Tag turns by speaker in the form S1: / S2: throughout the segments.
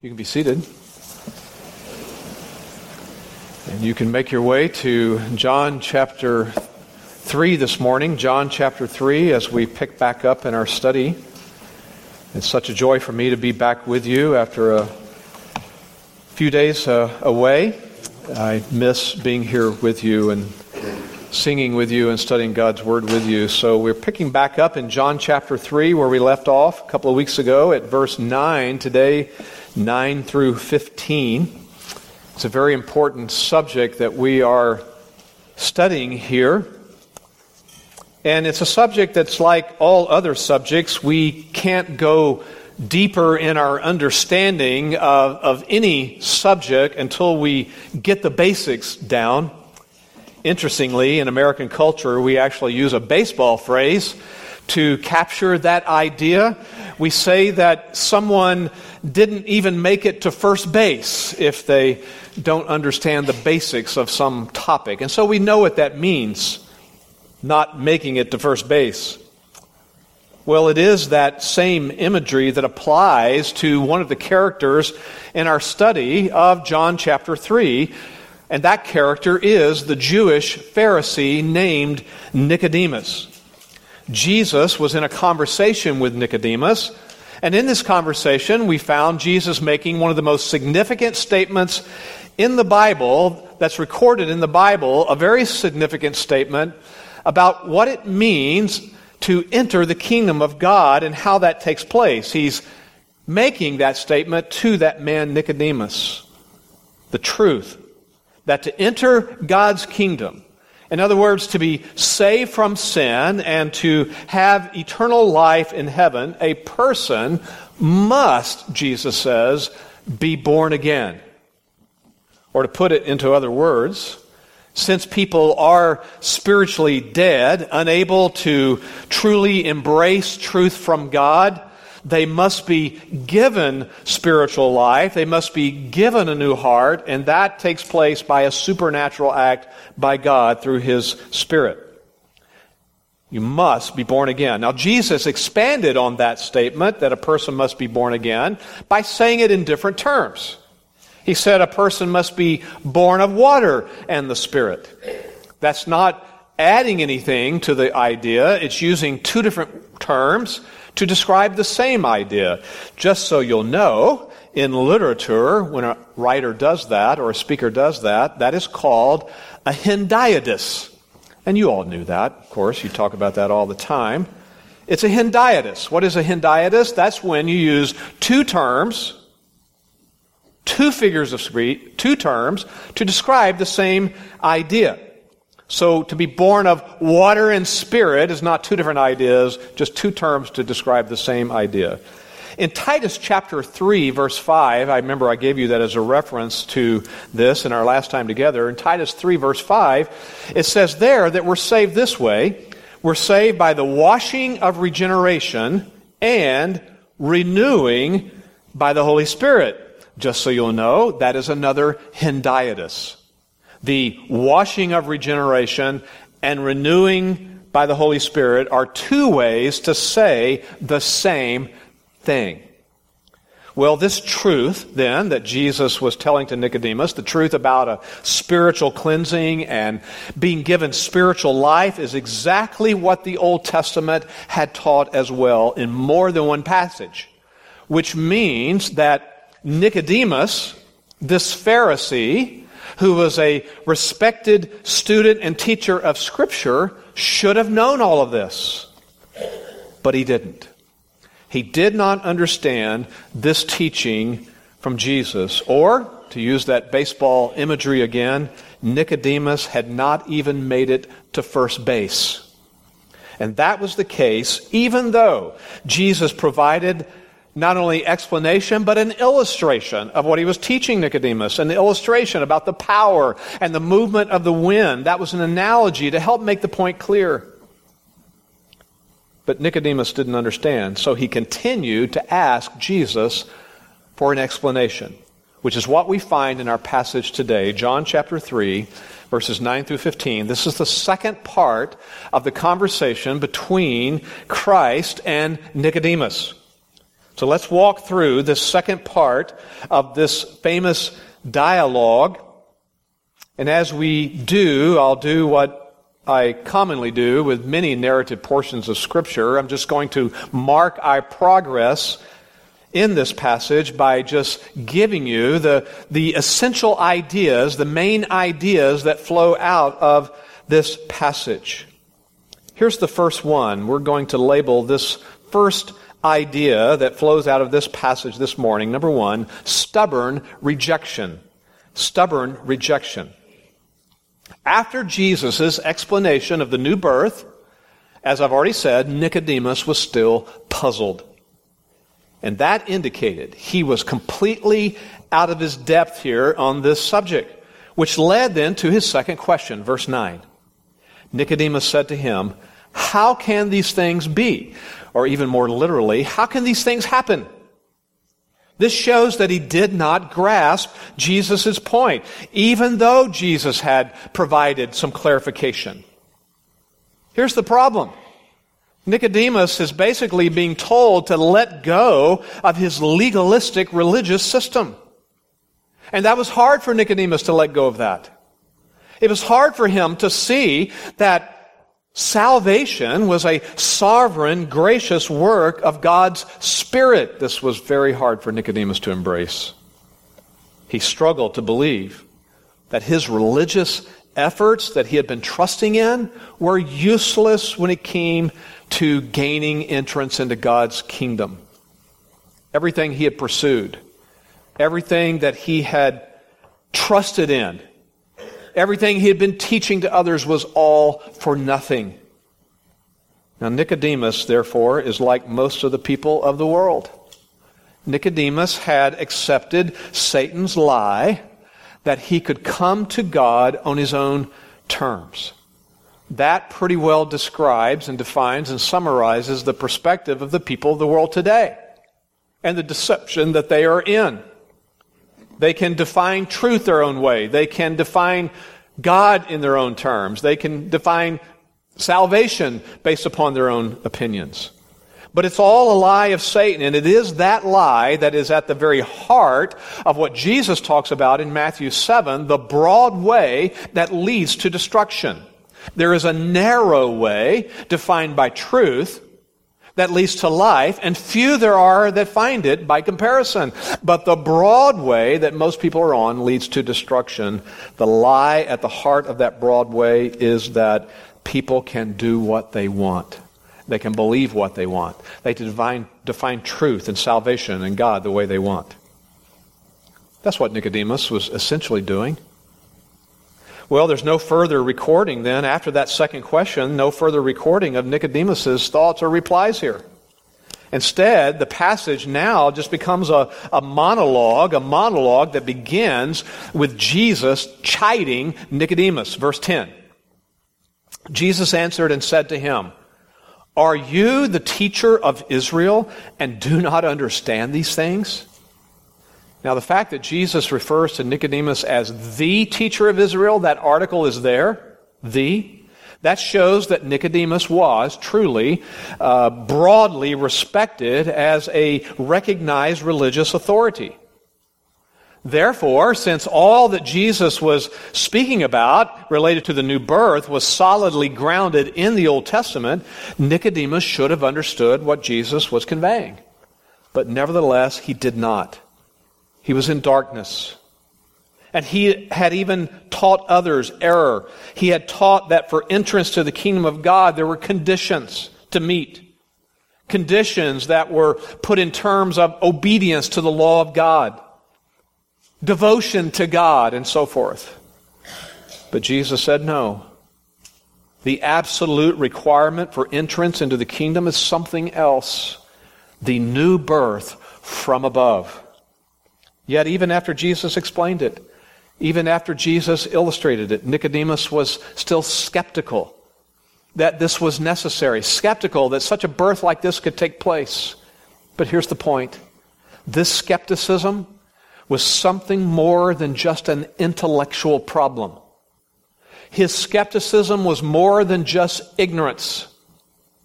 S1: You can be seated. And you can make your way to John chapter 3 this morning. John chapter 3 as we pick back up in our study. It's such a joy for me to be back with you after a few days away. I miss being here with you and singing with you and studying God's Word with you. So we're picking back up in John chapter 3 where we left off a couple of weeks ago at verse 9. Today, 9 through 15. It's a very important subject that we are studying here. And it's a subject that's like all other subjects. We can't go deeper in our understanding of any subject until we get the basics down. Interestingly, in American culture, we actually use a baseball phrase to capture that idea. We say that someone didn't even make it to first base if they don't understand the basics of some topic. And so we know what that means, not making it to first base. Well, it is that same imagery that applies to one of the characters in our study of John chapter 3. And that character is the Jewish Pharisee named Nicodemus. Jesus was in a conversation with Nicodemus, and in this conversation we found Jesus making one of the most significant statements in the Bible, that's recorded in the Bible, a very significant statement about what it means to enter the kingdom of God and how that takes place. He's making that statement to that man Nicodemus. The truth that to enter God's kingdom, in other words, to be saved from sin and to have eternal life in heaven, a person must, Jesus says, be born again. Or to put it into other words, since people are spiritually dead, unable to truly embrace truth from God, they must be given spiritual life. They must be given a new heart, and that takes place by a supernatural act by God through His Spirit. You must be born again. Now, Jesus expanded on that statement that a person must be born again by saying it in different terms. He said a person must be born of water and the Spirit. That's not adding anything to the idea. It's using two different terms to describe the same idea. Just so you'll know, in literature, when a writer does that or a speaker does that, that is called a hendiadys. And you all knew that, of course. You talk about that all the time. It's a hendiadys. What is a hendiadys? That's when you use two terms, two figures of speech, two terms, to describe the same idea. So to be born of water and spirit is not two different ideas, just two terms to describe the same idea. In Titus chapter 3, verse 5, I remember I gave you that as a reference to this in our last time together. In Titus 3, verse 5, it says there that we're saved this way. We're saved by the washing of regeneration and renewing by the Holy Spirit. Just so you'll know, that is another hendiadys. The washing of regeneration and renewing by the Holy Spirit are two ways to say the same thing. Well, this truth, then, that Jesus was telling to Nicodemus, the truth about a spiritual cleansing and being given spiritual life, is exactly what the Old Testament had taught as well in more than one passage. Which means that Nicodemus, this Pharisee, who was a respected student and teacher of Scripture, should have known all of this. But he didn't. He did not understand this teaching from Jesus. Or, to use that baseball imagery again, Nicodemus had not even made it to first base. And that was the case even though Jesus provided not only explanation, but an illustration of what he was teaching Nicodemus, an illustration about the power and the movement of the wind. That was an analogy to help make the point clear. But Nicodemus didn't understand, so he continued to ask Jesus for an explanation, which is what we find in our passage today, John chapter 3, verses 9 through 15. This is the second part of the conversation between Christ and Nicodemus. So let's walk through this second part of this famous dialogue. And as we do, I'll do what I commonly do with many narrative portions of Scripture. I'm just going to mark our progress in this passage by just giving you the essential ideas, the main ideas that flow out of this passage. Here's the first one. We're going to label this first idea that flows out of this passage this morning. Number one, stubborn rejection. Stubborn rejection. After Jesus' explanation of the new birth, as I've already said, Nicodemus was still puzzled. And that indicated he was completely out of his depth here on this subject, which led then to his second question, verse 9. Nicodemus said to him, "How can these things be?" Or even more literally, how can these things happen? This shows that he did not grasp Jesus' point, even though Jesus had provided some clarification. Here's the problem. Nicodemus is basically being told to let go of his legalistic religious system. And that was hard for Nicodemus to let go of that. It was hard for him to see that salvation was a sovereign, gracious work of God's Spirit. This was very hard for Nicodemus to embrace. He struggled to believe that his religious efforts that he had been trusting in were useless when it came to gaining entrance into God's kingdom. Everything he had pursued, everything that he had trusted in, everything he had been teaching to others was all for nothing. Now Nicodemus, therefore, is like most of the people of the world. Nicodemus had accepted Satan's lie that he could come to God on his own terms. That pretty well describes and defines and summarizes the perspective of the people of the world today and the deception that they are in. They can define truth their own way. They can define God in their own terms. They can define salvation based upon their own opinions. But it's all a lie of Satan, and it is that lie that is at the very heart of what Jesus talks about in Matthew 7, the broad way that leads to destruction. There is a narrow way defined by truth that leads to life, and few there are that find it by comparison. But the broad way that most people are on leads to destruction. The lie at the heart of that broad way is that people can do what they want. They can believe what they want. They can define truth and salvation and God the way they want. That's what Nicodemus was essentially doing. Well, there's no further recording then, after that second question, no further recording of Nicodemus's thoughts or replies here. Instead, the passage now just becomes a monologue that begins with Jesus chiding Nicodemus. Verse 10. Jesus answered and said to him, "Are you the teacher of Israel and do not understand these things?" Now, the fact that Jesus refers to Nicodemus as the teacher of Israel, that article is there, that shows that Nicodemus was truly, broadly respected as a recognized religious authority. Therefore, since all that Jesus was speaking about related to the new birth was solidly grounded in the Old Testament, Nicodemus should have understood what Jesus was conveying. But nevertheless, he did not. He was in darkness. And he had even taught others error. He had taught that for entrance to the kingdom of God, there were conditions to meet. Conditions that were put in terms of obedience to the law of God, devotion to God, and so forth. But Jesus said no. The absolute requirement for entrance into the kingdom is something else. The new birth from above. Yet even after Jesus explained it, even after Jesus illustrated it, Nicodemus was still skeptical that this was necessary, skeptical that such a birth like this could take place. But here's the point. This skepticism was something more than just an intellectual problem. His skepticism was more than just ignorance.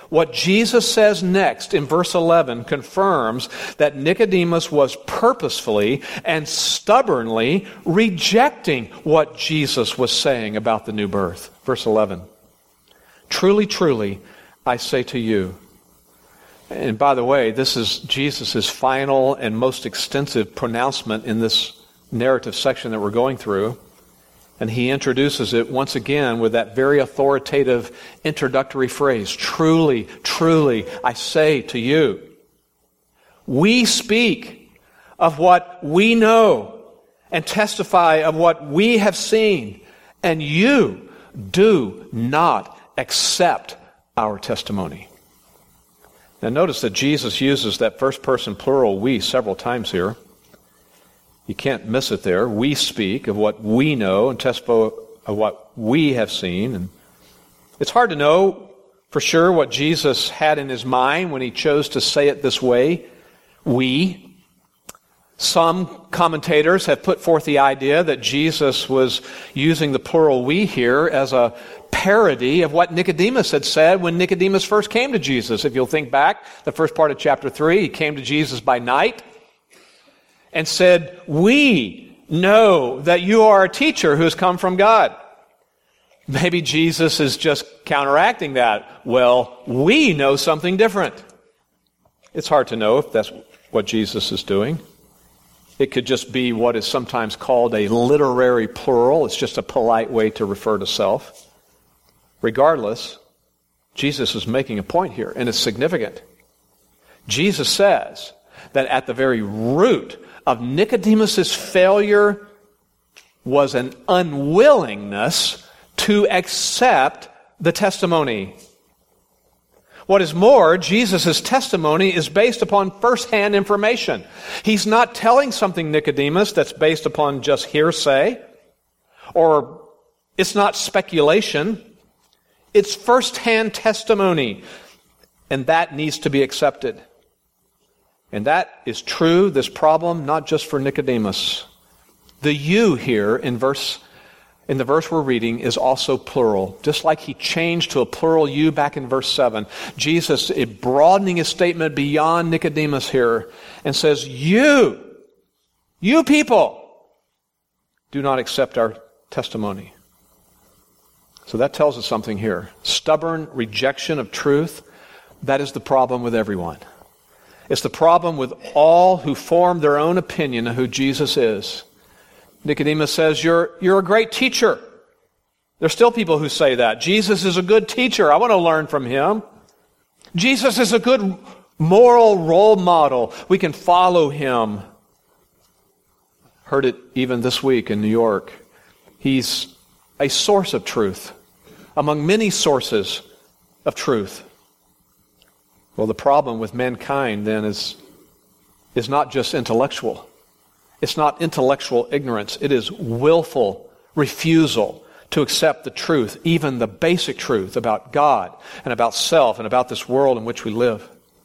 S1: What Jesus says next in verse 11 confirms that Nicodemus was purposefully and stubbornly rejecting what Jesus was saying about the new birth. Verse 11, "Truly, truly, I say to you," and by the way, this is Jesus' final and most extensive pronouncement in this narrative section that we're going through. And he introduces it once again with that very authoritative introductory phrase, "Truly, truly, I say to you." We speak of what we know and testify of what we have seen, and you do not accept our testimony. Now notice that Jesus uses that first person plural "we" several times here. You can't miss it there. We speak of what we know and testify of what we have seen. And it's hard to know for sure what Jesus had in his mind when he chose to say it this way, we. Some commentators have put forth the idea that Jesus was using the plural "we" here as a parody of what Nicodemus had said when Nicodemus first came to Jesus. If you'll think back, the first part of chapter 3, he came to Jesus by night and said, "We know that you are a teacher who has come from God." Maybe Jesus is just counteracting that. Well, we know something different. It's hard to know if that's what Jesus is doing. It could just be what is sometimes called a literary plural. It's just a polite way to refer to self. Regardless, Jesus is making a point here, and it's significant. Jesus says that at the very root of Nicodemus' failure was an unwillingness to accept the testimony. What is more, Jesus' testimony is based upon first-hand information. He's not telling something, Nicodemus, that's based upon just hearsay, or it's not speculation. It's first-hand testimony, and that needs to be accepted. And that is true, this problem, not just for Nicodemus. The "you" here in the verse we're reading is also plural. Just like he changed to a plural "you" back in verse 7, Jesus is broadening his statement beyond Nicodemus here and says, you people, do not accept our testimony. So that tells us something here. Stubborn rejection of truth, that is the problem with everyone. It's the problem with all who form their own opinion of who Jesus is. Nicodemus says, you're a great teacher. There's still people who say that. Jesus is a good teacher. I want to learn from him. Jesus is a good moral role model. We can follow him. Heard it even this week in New York. He's a source of truth among many sources of truth. Well, the problem with mankind then is not just intellectual. It's not intellectual ignorance. It is willful refusal to accept the truth, even the basic truth about God and about self and about this world in which we live.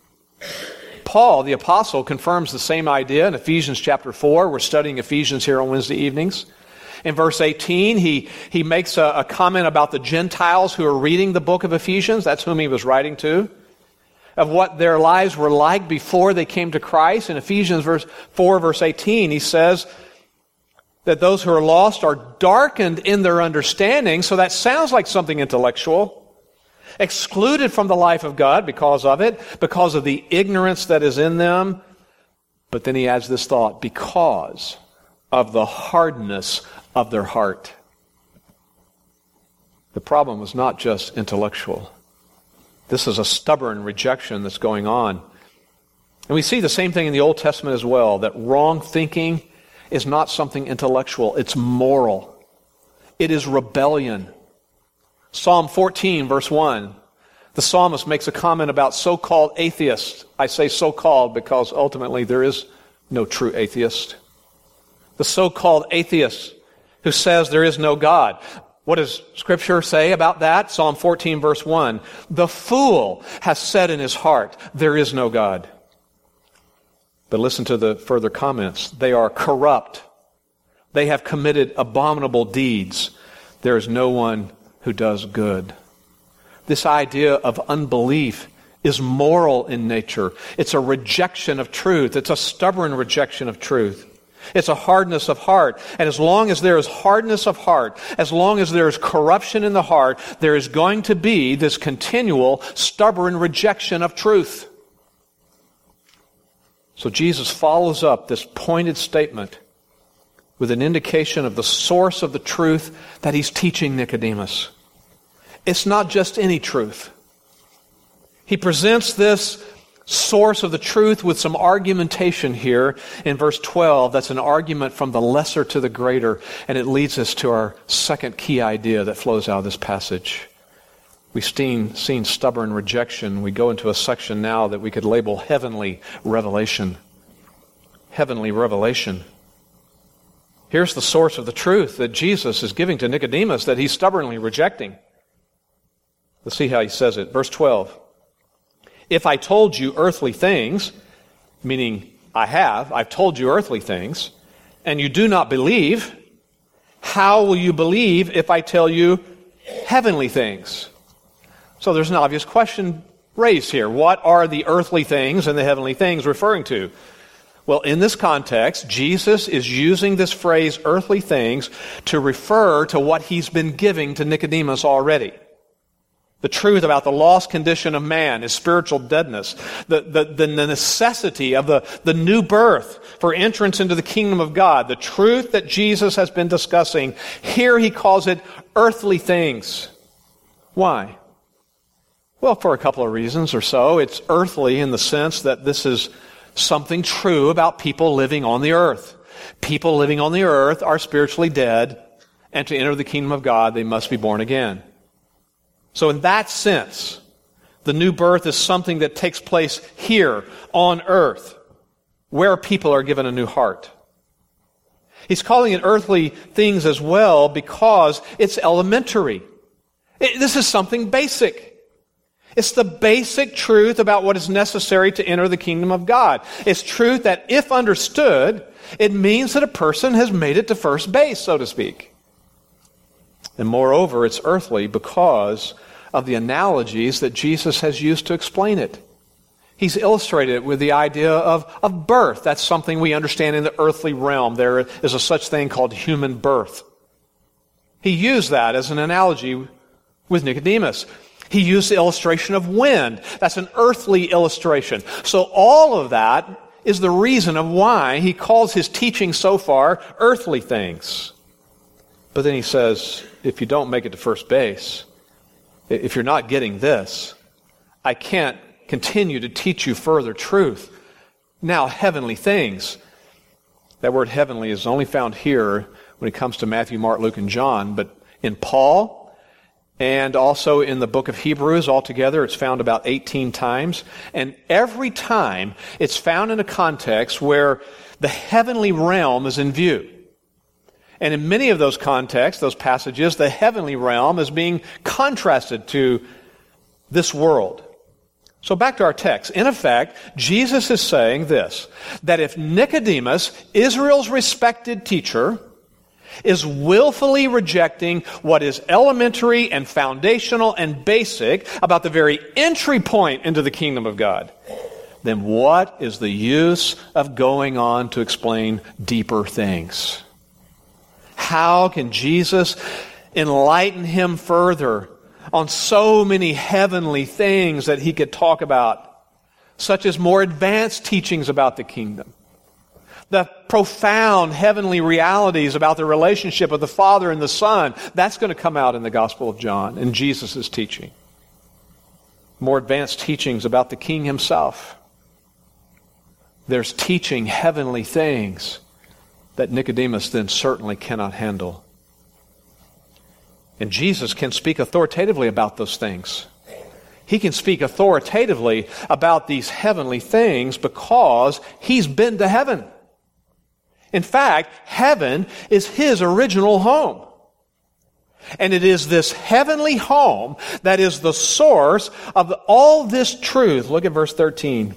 S1: Paul, the apostle, confirms the same idea in Ephesians chapter 4. We're studying Ephesians here on Wednesday evenings. In verse 18, he makes a comment about the Gentiles who are reading the book of Ephesians. That's whom he was writing to. Of what their lives were like before they came to Christ. In Ephesians 4, verse 18, he says that those who are lost are darkened in their understanding. So that sounds like something intellectual. Excluded from the life of God because of it, because of the ignorance that is in them. But then he adds this thought, because of the hardness of their heart. The problem was not just intellectual. This is a stubborn rejection that's going on. And we see the same thing in the Old Testament as well, that wrong thinking is not something intellectual, it's moral. It is rebellion. Psalm 14, verse 1, the psalmist makes a comment about so-called atheists. I say so-called because ultimately there is no true atheist. The so-called atheist who says there is no God. What does Scripture say about that? Psalm 14, verse 1. The fool has said in his heart, there is no God. But listen to the further comments. They are corrupt. They have committed abominable deeds. There is no one who does good. This idea of unbelief is moral in nature. It's a rejection of truth. It's a stubborn rejection of truth. It's a hardness of heart. And as long as there is hardness of heart, as long as there is corruption in the heart, there is going to be this continual, stubborn rejection of truth. So Jesus follows up this pointed statement with an indication of the source of the truth that he's teaching Nicodemus. It's not just any truth. He presents this source of the truth with some argumentation here in verse 12. That's an argument from the lesser to the greater, and it leads us to our second key idea that flows out of this passage. We've seen stubborn rejection. We go into a section now that we could label heavenly revelation. Heavenly revelation. Here's the source of the truth that Jesus is giving to Nicodemus that he's stubbornly rejecting. Let's see how he says it. Verse 12. If I told you earthly things, meaning I've told you earthly things, and you do not believe, how will you believe if I tell you heavenly things? So there's an obvious question raised here. What are the earthly things and the heavenly things referring to? Well, in this context, Jesus is using this phrase, earthly things, to refer to what he's been giving to Nicodemus already. The truth about the lost condition of man, his spiritual deadness, the necessity of the new birth for entrance into the kingdom of God, the truth that Jesus has been discussing. Here he calls it earthly things. Why? Well, for a couple of reasons or so. It's earthly in the sense that this is something true about people living on the earth. People living on the earth are spiritually dead, and to enter the kingdom of God, they must be born again. So in that sense, the new birth is something that takes place here on earth, where people are given a new heart. He's calling it earthly things as well because it's elementary. This is something basic. It's the basic truth about what is necessary to enter the kingdom of God. It's truth that, if understood, it means that a person has made it to first base, so to speak. And moreover, it's earthly because of the analogies that Jesus has used to explain it. He's illustrated it with the idea of birth. That's something we understand in the earthly realm. There is a such thing called human birth. He used that as an analogy with Nicodemus. He used the illustration of wind. That's an earthly illustration. So all of that is the reason of why he calls his teaching so far earthly things. But then he says, if you don't make it to first base, if you're not getting this, I can't continue to teach you further truth. Now, heavenly things. That word heavenly is only found here when it comes to Matthew, Mark, Luke, and John, but in Paul and also in the book of Hebrews altogether, it's found about 18 times. And every time it's found in a context where the heavenly realm is in view. And in many of those contexts, those passages, the heavenly realm is being contrasted to this world. So back to our text. In effect, Jesus is saying this, that if Nicodemus, Israel's respected teacher, is willfully rejecting what is elementary and foundational and basic about the very entry point into the kingdom of God, then what is the use of going on to explain deeper things? How can Jesus enlighten him further on so many heavenly things that he could talk about, such as more advanced teachings about the kingdom, the profound heavenly realities about the relationship of the Father and the Son? That's going to come out in the Gospel of John, in Jesus' teaching. More advanced teachings about the King himself. There's teaching heavenly things that Nicodemus then certainly cannot handle. And Jesus can speak authoritatively about those things. He can speak authoritatively about these heavenly things because he's been to heaven. In fact, heaven is his original home. And it is this heavenly home that is the source of all this truth. Look at verse 13.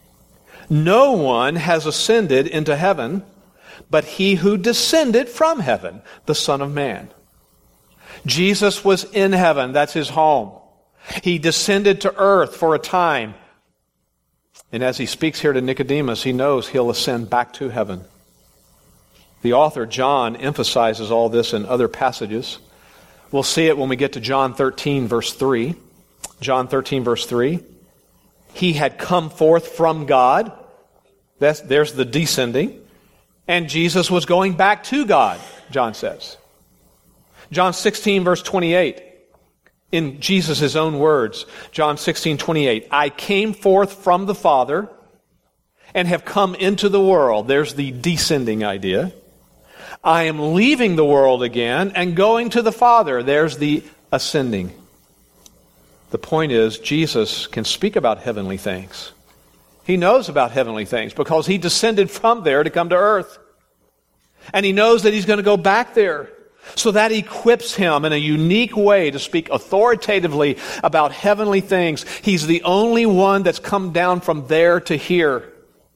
S1: No one has ascended into heaven but he who descended from heaven, the Son of Man. Jesus was in heaven. That's his home. He descended to earth for a time. And as he speaks here to Nicodemus, he knows he'll ascend back to heaven. The author, John, emphasizes all this in other passages. We'll see it when we get to John 13, verse 3. John 13, verse 3. He had come forth from God. There's the descending. And Jesus was going back to God, John says. John 16, verse 28. In Jesus' own words, John 16:28, I came forth from the Father and have come into the world. There's the descending idea. I am leaving the world again and going to the Father. There's the ascending. The point is, Jesus can speak about heavenly things. He knows about heavenly things because he descended from there to come to earth. And he knows that he's going to go back there. So that equips him in a unique way to speak authoritatively about heavenly things. He's the only one that's come down from there to here.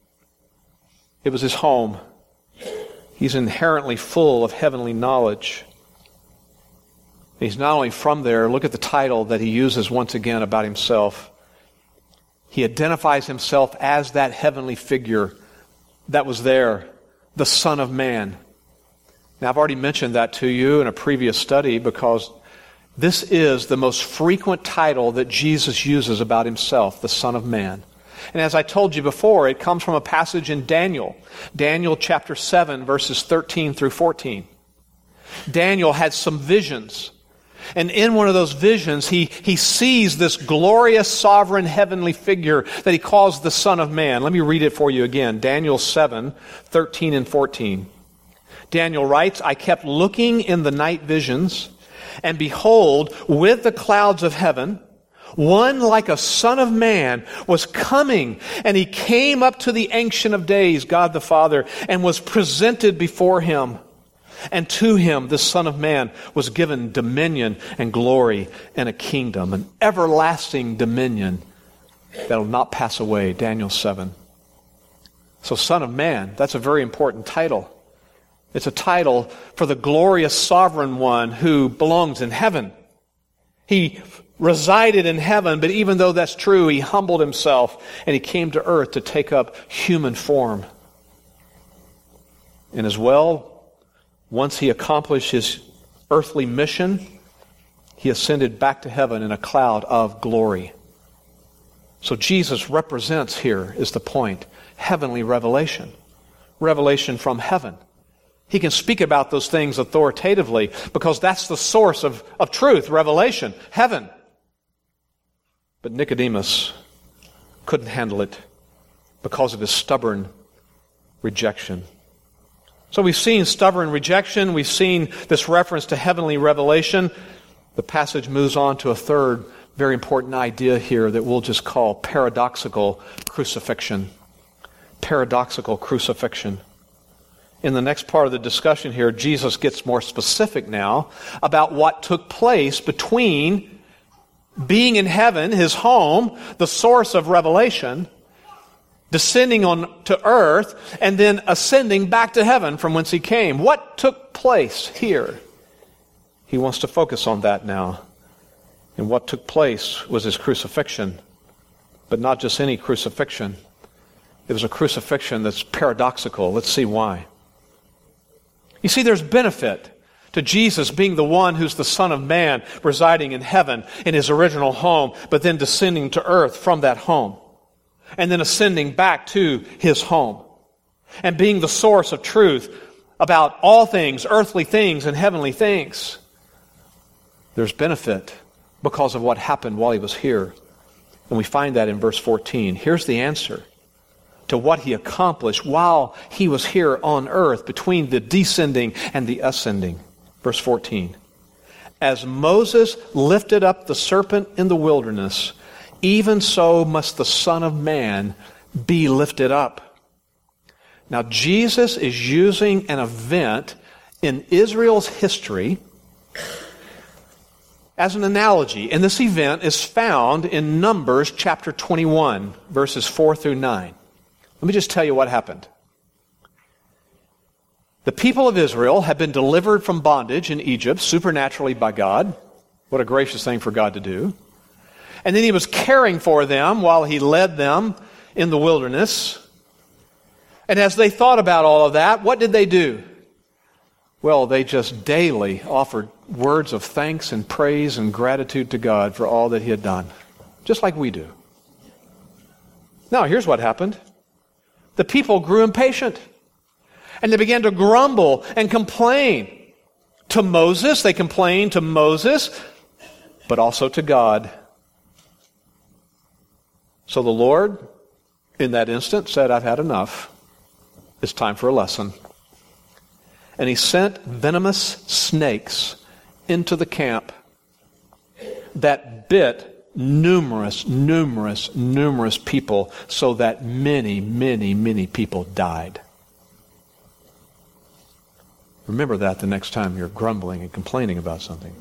S1: It was his home. He's inherently full of heavenly knowledge. He's not only from there, look at the title that he uses once again about himself. He identifies himself as that heavenly figure that was there, the Son of Man. Now, I've already mentioned that to you in a previous study because this is the most frequent title that Jesus uses about himself, the Son of Man. And as I told you before, it comes from a passage in Daniel. Daniel chapter 7, verses 13 through 14. Daniel had some visions. And in one of those visions, he sees this glorious, sovereign, heavenly figure that he calls the Son of Man. Let me read it for you again. Daniel 7, 13 and 14. Daniel writes, I kept looking in the night visions, and behold, with the clouds of heaven, one like a son of man was coming, and he came up to the Ancient of Days, God the Father, and was presented before him. And to him, the Son of Man, was given dominion and glory and a kingdom, an everlasting dominion that will not pass away. Daniel 7. So Son of Man, that's a very important title. It's a title for the glorious sovereign one who belongs in heaven. He resided in heaven, but even though that's true, he humbled himself and he came to earth to take up human form. And as well, once he accomplished his earthly mission, he ascended back to heaven in a cloud of glory. So Jesus represents here, is the point, heavenly revelation. Revelation from heaven. He can speak about those things authoritatively because that's the source of truth, revelation, heaven. But Nicodemus couldn't handle it because of his stubborn rejection. So we've seen stubborn rejection. We've seen this reference to heavenly revelation. The passage moves on to a third very important idea here that we'll just call paradoxical crucifixion. Paradoxical crucifixion. In the next part of the discussion here, Jesus gets more specific now about what took place between being in heaven, his home, the source of revelation, descending on to earth, and then ascending back to heaven from whence he came. What took place here? He wants to focus on that now. And what took place was his crucifixion, but not just any crucifixion. It was a crucifixion that's paradoxical. Let's see why. You see, there's benefit to Jesus being the one who's the Son of Man, residing in heaven in his original home, but then descending to earth from that home, and then ascending back to his home, and being the source of truth about all things, earthly things and heavenly things. There's benefit because of what happened while he was here. And we find that in verse 14. Here's the answer to what he accomplished while he was here on earth between the descending and the ascending. Verse 14. As Moses lifted up the serpent in the wilderness, even so must the Son of Man be lifted up. Now Jesus is using an event in Israel's history as an analogy. And this event is found in Numbers chapter 21, verses 4 through 9. Let me just tell you what happened. The people of Israel had been delivered from bondage in Egypt supernaturally by God. What a gracious thing for God to do. And then he was caring for them while he led them in the wilderness. And as they thought about all of that, what did they do? Well, they just daily offered words of thanks and praise and gratitude to God for all that he had done, just like we do. Now, here's what happened. The people grew impatient, and they began to grumble and complain to Moses. They complained to Moses, but also to God. So the Lord, in that instant, said, I've had enough. It's time for a lesson. And he sent venomous snakes into the camp that bit numerous people, so that many people died. Remember that the next time you're grumbling and complaining about something.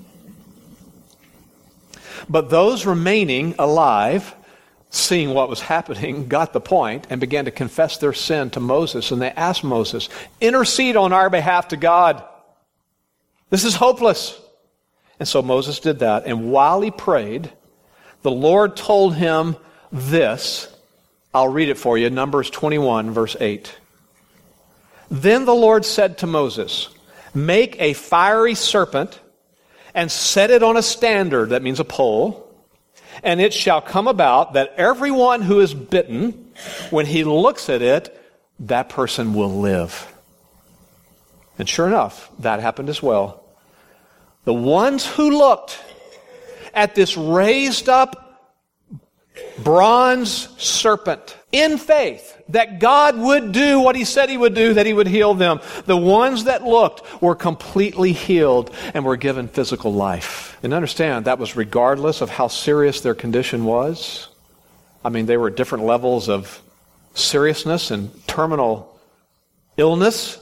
S1: But those remaining alive, seeing what was happening, got the point and began to confess their sin to Moses. And they asked Moses, intercede on our behalf to God. This is hopeless. And so Moses did that. And while he prayed, the Lord told him this. I'll read it for you. Numbers 21, verse 8. Then the Lord said to Moses, make a fiery serpent and set it on a standard, that means a pole, and it shall come about that everyone who is bitten, when he looks at it, that person will live. And sure enough, that happened as well. The ones who looked at this raised up bronze serpent in faith that God would do what he said he would do, that he would heal them, the ones that looked were completely healed and were given physical life. And understand, that was regardless of how serious their condition was. I mean, they were at different levels of seriousness and terminal illness.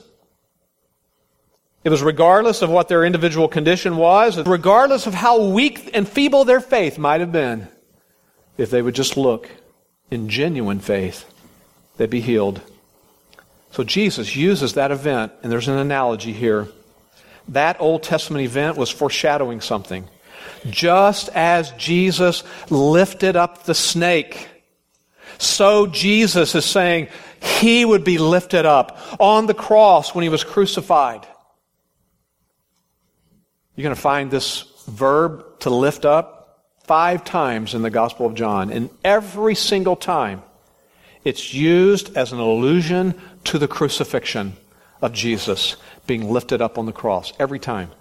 S1: It was regardless of what their individual condition was, regardless of how weak and feeble their faith might have been. If they would just look in genuine faith, they'd be healed. So Jesus uses that event, and there's an analogy here. That Old Testament event was foreshadowing something. Just as Jesus lifted up the snake, so Jesus is saying he would be lifted up on the cross when he was crucified. You're going to find this verb to lift up 5 times in the Gospel of John. And every single time, it's used as an allusion to the crucifixion of Jesus being lifted up on the cross. Every time.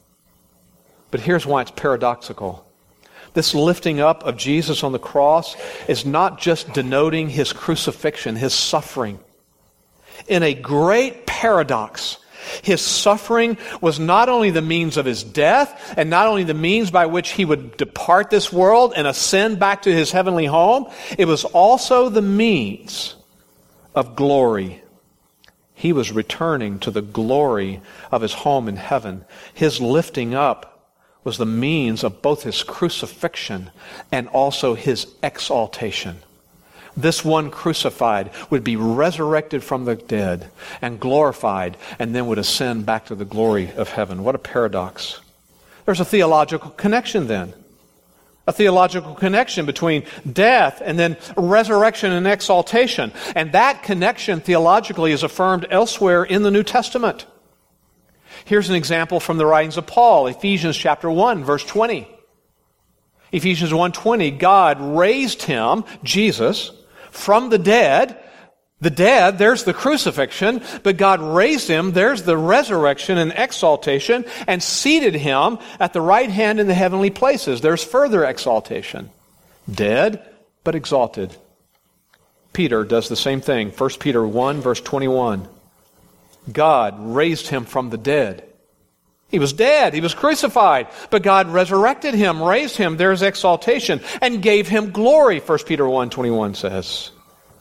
S1: But here's why it's paradoxical. This lifting up of Jesus on the cross is not just denoting his crucifixion, his suffering. In a great paradox, his suffering was not only the means of his death, and not only the means by which he would depart this world and ascend back to his heavenly home, it was also the means of glory. He was returning to the glory of his home in heaven. His lifting up was the means of both his crucifixion and also his exaltation. This one crucified would be resurrected from the dead and glorified, and then would ascend back to the glory of heaven. What a paradox. There's a theological connection then. A theological connection between death and then resurrection and exaltation. And that connection theologically is affirmed elsewhere in the New Testament. Here's an example from the writings of Paul, Ephesians chapter 1, verse 20. Ephesians 1:20, God raised him, Jesus, from the dead. The dead, there's the crucifixion, but God raised him, there's the resurrection and exaltation, and seated him at the right hand in the heavenly places. There's further exaltation. Dead, but exalted. Peter does the same thing. 1 Peter 1, verse 21. God raised him from the dead. He was dead. He was crucified. But God resurrected him, raised him. There's exaltation. And gave him glory, 1 Peter 1:21 says.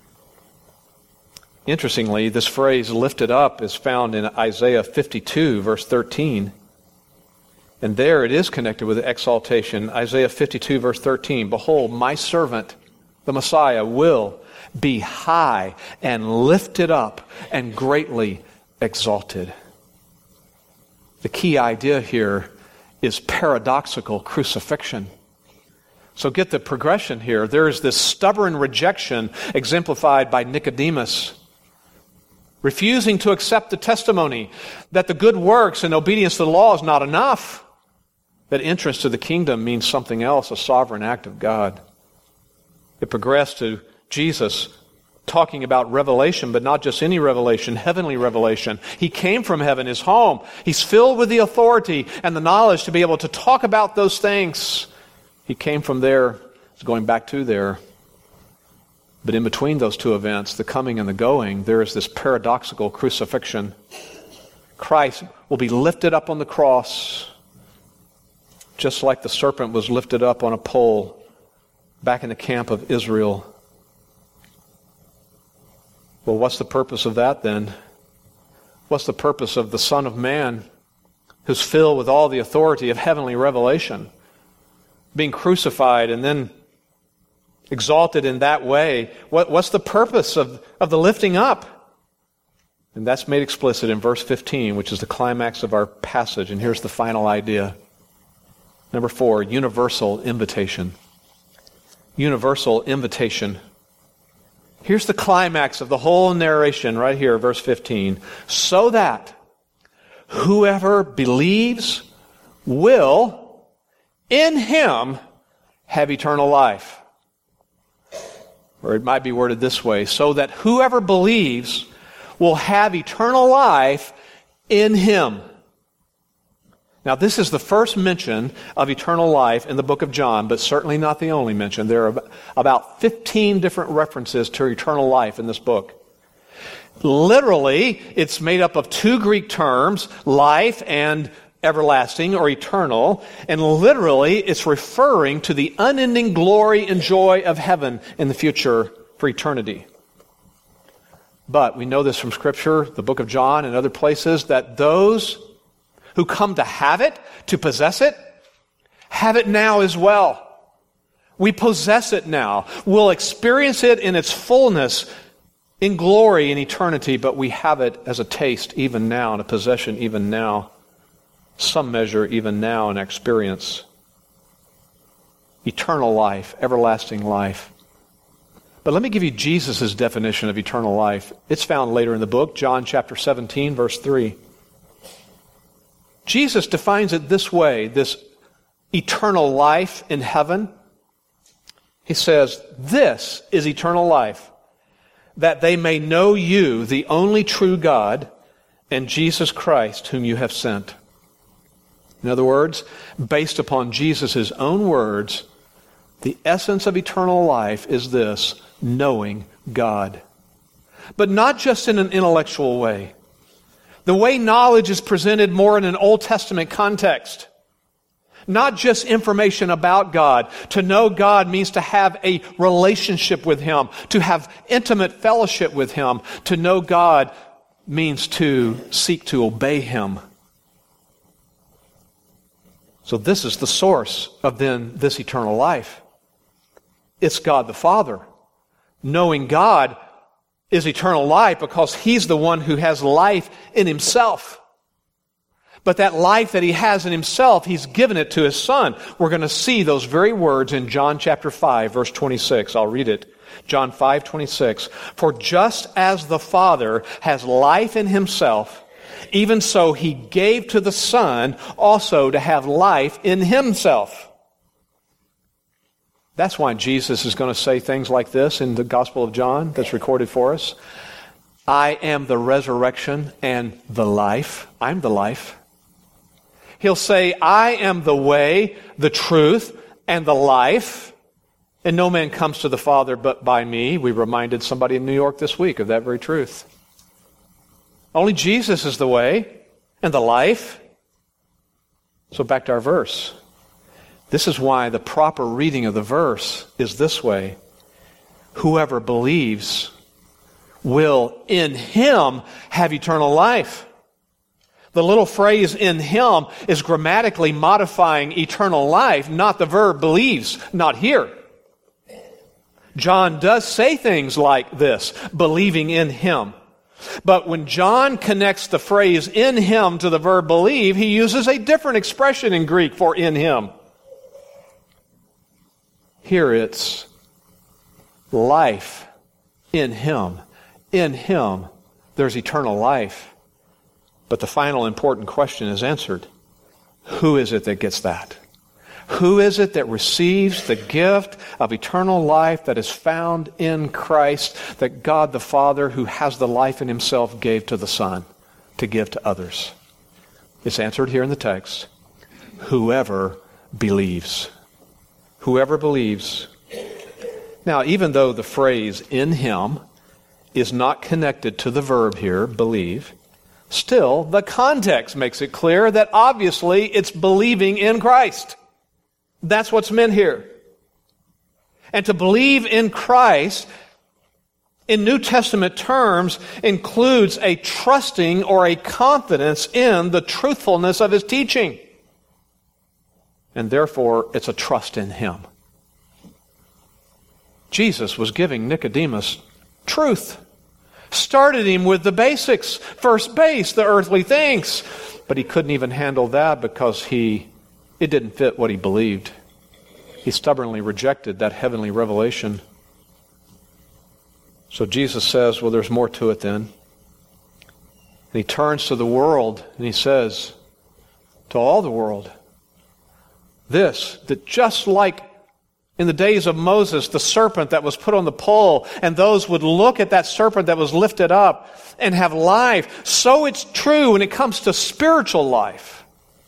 S1: Interestingly, this phrase, lifted up, is found in Isaiah 52, verse 13. And there it is connected with exaltation. Isaiah 52, verse 13. Behold, my servant, the Messiah, will be high and lifted up and greatly exalted. The key idea here is paradoxical crucifixion. So get the progression here. There is this stubborn rejection exemplified by Nicodemus, refusing to accept the testimony that the good works and obedience to the law is not enough, that entrance to the kingdom means something else, a sovereign act of God. It progressed to Jesus talking about revelation, but not just any revelation, heavenly revelation. He came from heaven, his home. He's filled with the authority and the knowledge to be able to talk about those things. He came from there, he's going back to there. But in between those two events, the coming and the going, there is this paradoxical crucifixion. Christ will be lifted up on the cross, just like the serpent was lifted up on a pole back in the camp of Israel. Well, what's the purpose of that then? What's the purpose of the Son of Man, who's filled with all the authority of heavenly revelation, being crucified and then exalted in that way? What's the purpose of the lifting up? And that's made explicit in verse 15, which is the climax of our passage. And here's the final idea. Number 4, universal invitation. Universal invitation. Here's the climax of the whole narration right here, verse 15. So that whoever believes will in him have eternal life. Or it might be worded this way, so that whoever believes will have eternal life in him. Now, this is the first mention of eternal life in the book of John, but certainly not the only mention. There are about 15 different references to eternal life in this book. Literally, it's made up of two Greek terms, life and everlasting or eternal, and literally it's referring to the unending glory and joy of heaven in the future for eternity. But we know this from Scripture, the book of John and other places, that those who come to have it, to possess it, have it now as well. We possess it now. We'll experience it in its fullness, in glory, in eternity, but we have it as a taste even now, and a possession even now. Some measure even now in experience. Eternal life, everlasting life. But let me give you Jesus' definition of eternal life. It's found later in the book, John chapter 17, verse 3. Jesus defines it this way, this eternal life in heaven. He says, "This is eternal life, that they may know you, the only true God, and Jesus Christ, whom you have sent." In other words, based upon Jesus' own words, the essence of eternal life is this, knowing God. But not just in an intellectual way. The way knowledge is presented more in an Old Testament context. Not just information about God. To know God means to have a relationship with Him, to have intimate fellowship with Him. To know God means to seek to obey Him. So this is the source of then this eternal life. It's God the Father. Knowing God is eternal life because He's the one who has life in Himself. But that life that He has in Himself, He's given it to His Son. We're going to see those very words in John chapter 5, verse 26. I'll read it. John 5:26. For just as the Father has life in Himself, even so He gave to the Son also to have life in Himself. That's why Jesus is going to say things like this in the Gospel of John that's recorded for us. I am the resurrection and the life. I'm the life. He'll say, I am the way, the truth, and the life. And no man comes to the Father but by me. We reminded somebody in New York this week of that very truth. Only Jesus is the way and the life. So back to our verse. This is why the proper reading of the verse is this way. Whoever believes will in Him have eternal life. The little phrase in Him is grammatically modifying eternal life, not the verb believes, not here. John does say things like this, believing in Him. But when John connects the phrase in Him to the verb believe, he uses a different expression in Greek for in Him. Here it's life in Him. In Him, there's eternal life. But the final important question is answered. Who is it that gets that? Who is it that receives the gift of eternal life that is found in Christ, that God the Father, who has the life in Himself, gave to the Son to give to others? It's answered here in the text. Whoever believes. Whoever believes. Now, even though the phrase in Him is not connected to the verb here, believe, still the context makes it clear that obviously it's believing in Christ. That's what's meant here. And to believe in Christ, in New Testament terms, includes a trusting or a confidence in the truthfulness of His teaching. And therefore, it's a trust in Him. Jesus was giving Nicodemus truth. Started him with the basics, first base, the earthly things. But he couldn't even handle that because it didn't fit what he believed. He stubbornly rejected that heavenly revelation. So Jesus says, well, there's more to it then. And He turns to the world and He says, to all the world, that just like in the days of Moses, the serpent that was put on the pole, and those would look at that serpent that was lifted up and have life, so it's true when it comes to spiritual life.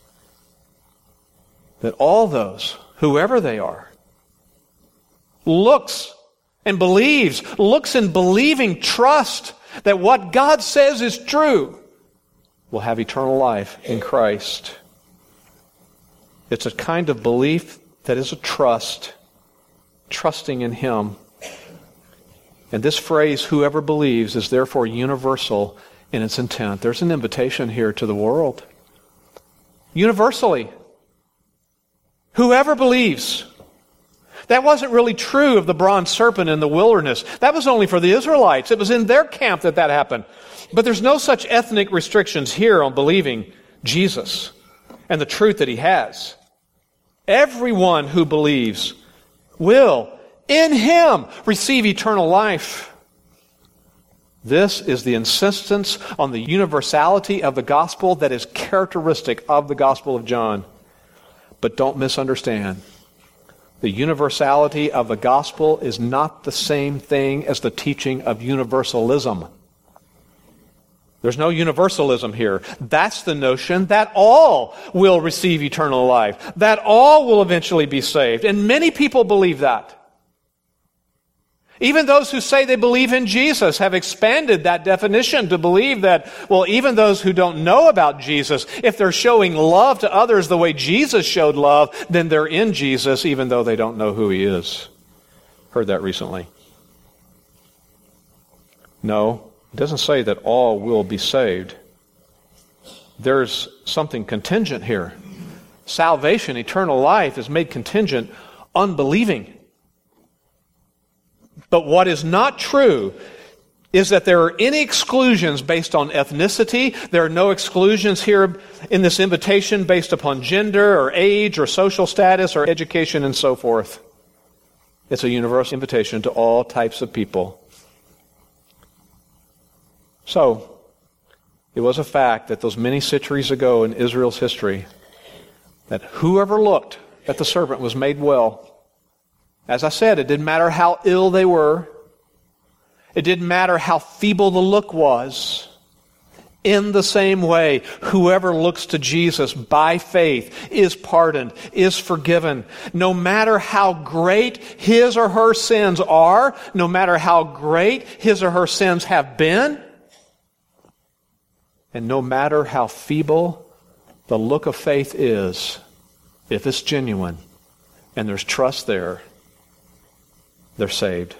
S1: That all those, whoever they are, looks in believing trust that what God says is true, will have eternal life in Christ. It's a kind of belief that is a trust, trusting in Him. And this phrase, whoever believes, is therefore universal in its intent. There's an invitation here to the world. Universally. Whoever believes. That wasn't really true of the bronze serpent in the wilderness. That was only for the Israelites. It was in their camp that happened. But there's no such ethnic restrictions here on believing Jesus and the truth that He has. Everyone who believes will, in Him, receive eternal life. This is the insistence on the universality of the gospel that is characteristic of the Gospel of John. But don't misunderstand. The universality of the gospel is not the same thing as the teaching of universalism. There's no universalism here. That's the notion that all will receive eternal life, that all will eventually be saved. And many people believe that. Even those who say they believe in Jesus have expanded that definition to believe that, well, even those who don't know about Jesus, if they're showing love to others the way Jesus showed love, then they're in Jesus even though they don't know who He is. Heard that recently. No. It doesn't say that all will be saved. There's something contingent here. Salvation, eternal life, is made contingent on believing. But what is not true is that there are any exclusions based on ethnicity. There are no exclusions here in this invitation based upon gender or age or social status or education and so forth. It's a universal invitation to all types of people. So, it was a fact that those many centuries ago in Israel's history, that whoever looked at the serpent was made well. As I said, it didn't matter how ill they were. It didn't matter how feeble the look was. In the same way, whoever looks to Jesus by faith is pardoned, is forgiven. No matter how great his or her sins are, no matter how great his or her sins have been, and no matter how feeble the look of faith is, if it's genuine and there's trust there, they're saved.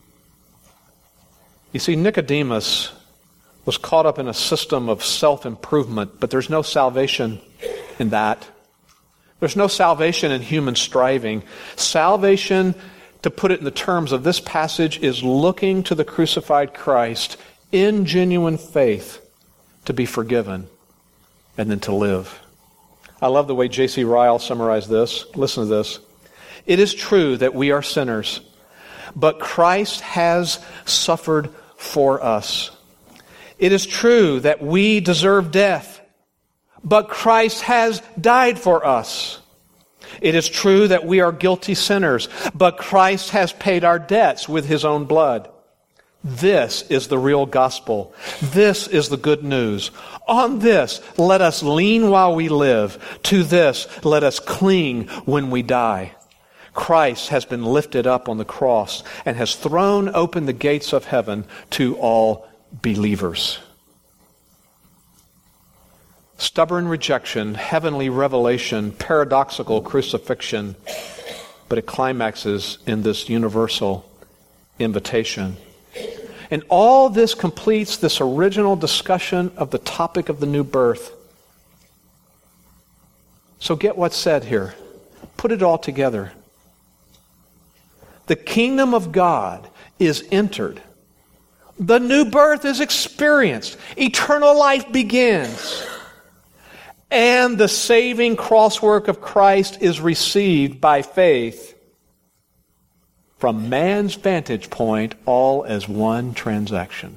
S1: You see, Nicodemus was caught up in a system of self-improvement, but there's no salvation in that. There's no salvation in human striving. Salvation, to put it in the terms of this passage, is looking to the crucified Christ in genuine faith to be forgiven and then to live. I love the way J.C. Ryle summarized this. Listen to this. It is true that we are sinners, but Christ has suffered for us. It is true that we deserve death, but Christ has died for us. It is true that we are guilty sinners, but Christ has paid our debts with His own blood. This is the real gospel. This is the good news. On this, let us lean while we live. To this, let us cling when we die. Christ has been lifted up on the cross and has thrown open the gates of heaven to all believers. Stubborn rejection, heavenly revelation, paradoxical crucifixion, but it climaxes in this universal invitation. And all this completes this original discussion of the topic of the new birth. So get what's said here. Put it all together. The kingdom of God is entered. The new birth is experienced. Eternal life begins. And the saving crosswork of Christ is received by faith. From man's vantage point, all as one transaction.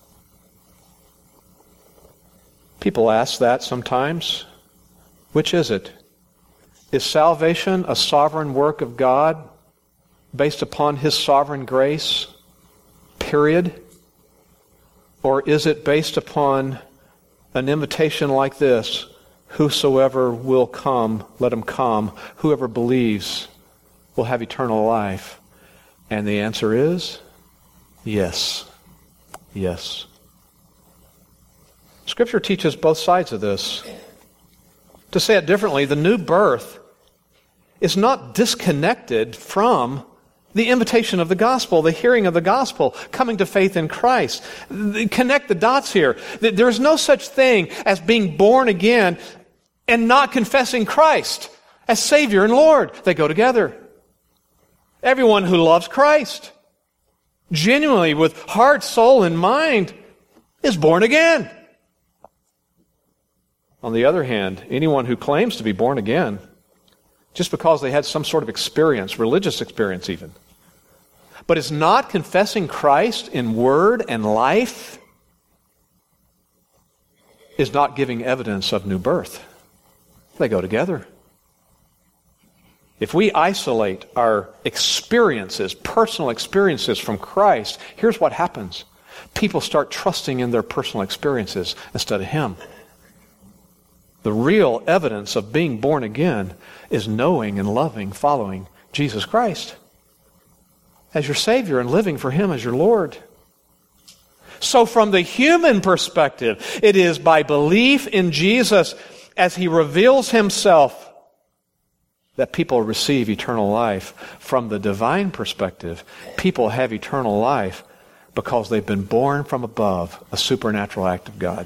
S1: People ask that sometimes. Which is it? Is salvation a sovereign work of God based upon His sovereign grace, period? Or is it based upon an invitation like this? Whosoever will come, let him come. Whoever believes will have eternal life. And the answer is yes. Yes. Scripture teaches both sides of this. To say it differently, the new birth is not disconnected from the invitation of the gospel, the hearing of the gospel, coming to faith in Christ. Connect the dots here. There is no such thing as being born again and not confessing Christ as Savior and Lord. They go together. Everyone who loves Christ, genuinely with heart, soul, and mind, is born again. On the other hand, anyone who claims to be born again, just because they had some sort of experience, religious experience even, but is not confessing Christ in word and life, is not giving evidence of new birth. They go together. If we isolate our experiences, personal experiences from Christ, here's what happens. People start trusting in their personal experiences instead of Him. The real evidence of being born again is knowing and loving, following Jesus Christ as your Savior and living for Him as your Lord. So from the human perspective, it is by belief in Jesus as He reveals Himself that people receive eternal life. From the divine perspective, people have eternal life because they've been born from above, a supernatural act of God.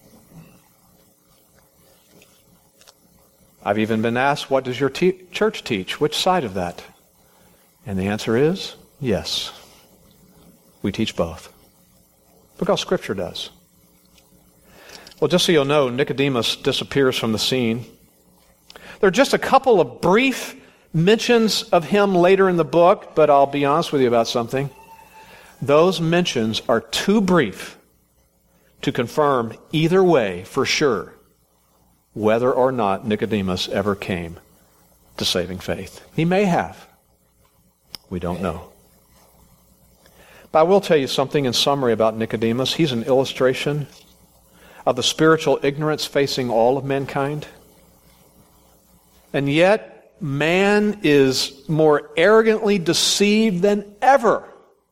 S1: I've even been asked, what does your church teach? Which side of that? And the answer is, yes. We teach both. Because Scripture does. Well, just so you'll know, Nicodemus disappears from the scene. There are just a couple of brief mentions of him later in the book, but I'll be honest with you about something. Those mentions are too brief to confirm either way for sure whether or not Nicodemus ever came to saving faith. He may have. We don't know. But I will tell you something in summary about Nicodemus. He's an illustration of the spiritual ignorance facing all of mankind. And yet, man is more arrogantly deceived than ever,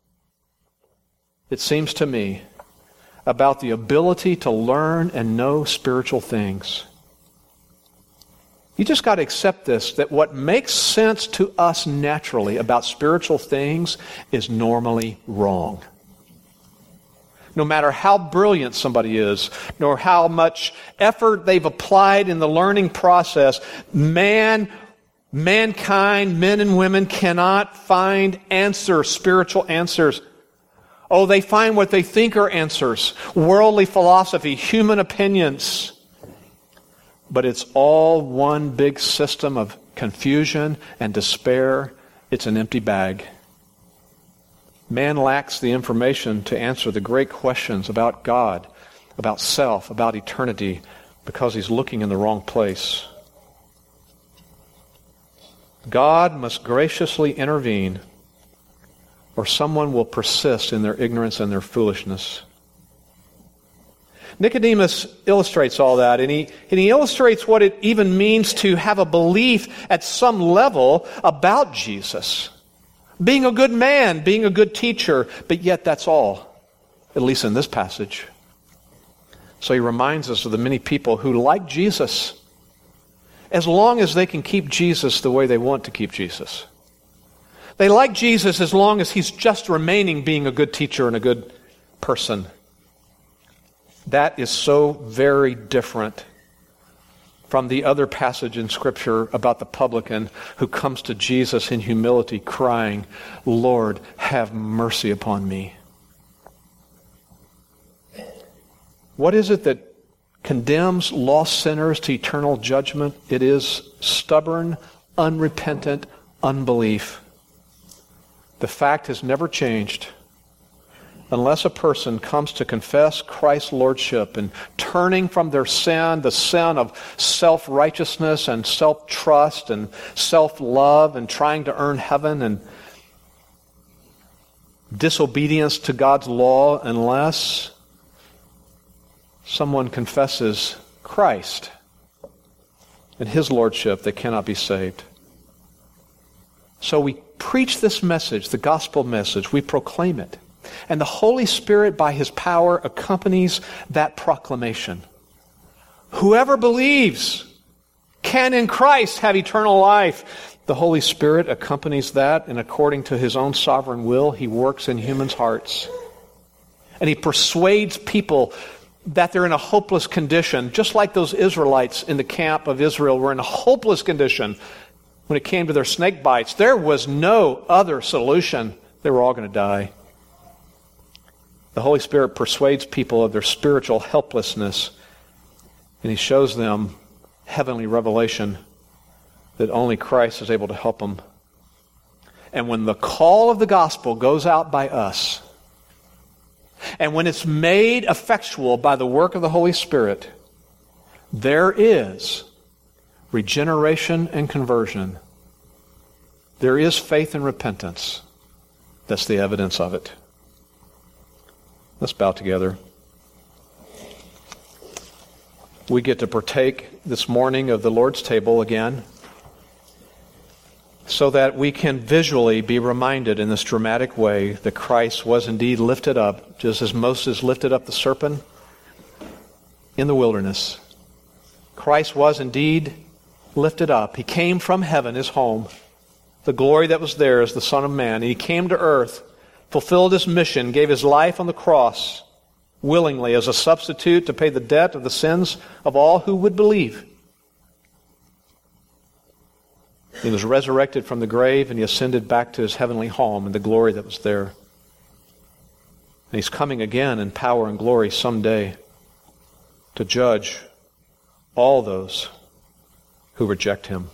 S1: it seems to me, about the ability to learn and know spiritual things. You just got to accept this, that what makes sense to us naturally about spiritual things is normally wrong. No matter how brilliant somebody is, nor how much effort they've applied in the learning process, mankind, men and women cannot find answers, spiritual answers. Oh, they find what they think are answers, worldly philosophy, human opinions. But it's all one big system of confusion and despair, it's an empty bag. Man lacks the information to answer the great questions about God, about self, about eternity, because he's looking in the wrong place. God must graciously intervene, or someone will persist in their ignorance and their foolishness. Nicodemus illustrates all that, and he illustrates what it even means to have a belief at some level about Jesus. Being a good man, being a good teacher, but yet that's all, at least in this passage. So he reminds us of the many people who like Jesus, as long as they can keep Jesus the way they want to keep Jesus. They like Jesus as long as he's just remaining being a good teacher and a good person. That is so very different from the other passage in Scripture about the publican who comes to Jesus in humility crying, "Lord, have mercy upon me." What is it that condemns lost sinners to eternal judgment? It is stubborn, unrepentant unbelief. The fact has never changed. Unless a person comes to confess Christ's lordship and turning from their sin, the sin of self-righteousness and self-trust and self-love and trying to earn heaven and disobedience to God's law, unless someone confesses Christ and his lordship, they cannot be saved. So we preach this message, the gospel message. We proclaim it. And the Holy Spirit, by his power, accompanies that proclamation. Whoever believes can in Christ have eternal life. The Holy Spirit accompanies that, and according to his own sovereign will, he works in humans' hearts. And he persuades people that they're in a hopeless condition, just like those Israelites in the camp of Israel were in a hopeless condition when it came to their snake bites. There was no other solution. They were all going to die. The Holy Spirit persuades people of their spiritual helplessness, and he shows them heavenly revelation that only Christ is able to help them. And when the call of the gospel goes out by us, and when it's made effectual by the work of the Holy Spirit, there is regeneration and conversion. There is faith and repentance. That's the evidence of it. Let's bow together. We get to partake this morning of the Lord's table again so that we can visually be reminded in this dramatic way that Christ was indeed lifted up, just as Moses lifted up the serpent in the wilderness. Christ was indeed lifted up. He came from heaven, his home, the glory that was there as the Son of Man. And he came to earth, fulfilled his mission, gave his life on the cross willingly as a substitute to pay the debt of the sins of all who would believe. He was resurrected from the grave and he ascended back to his heavenly home and the glory that was there. And he's coming again in power and glory someday to judge all those who reject him.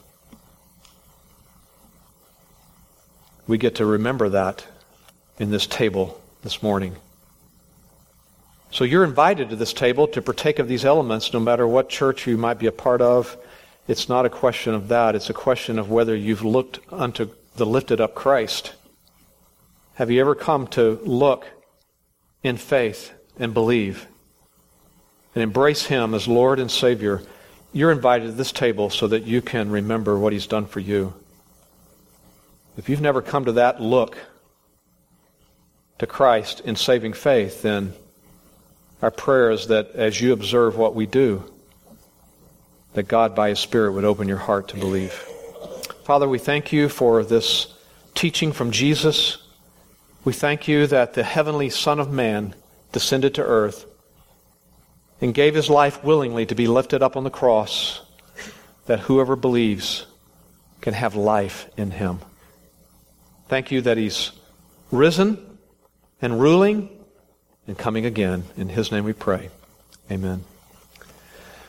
S1: We get to remember that in this table this morning. So you're invited to this table to partake of these elements no matter what church you might be a part of. It's not a question of that. It's a question of whether you've looked unto the lifted up Christ. Have you ever come to look in faith and believe and embrace him as Lord and Savior? You're invited to this table so that you can remember what he's done for you. If you've never come to that look to Christ in saving faith, then our prayer is that as you observe what we do, that God by his Spirit would open your heart to believe. Father, we thank you for this teaching from Jesus. We thank you that the heavenly Son of Man descended to earth and gave his life willingly to be lifted up on the cross, that whoever believes can have life in him. Thank you that he's risen and ruling and coming again. In his name we pray. Amen.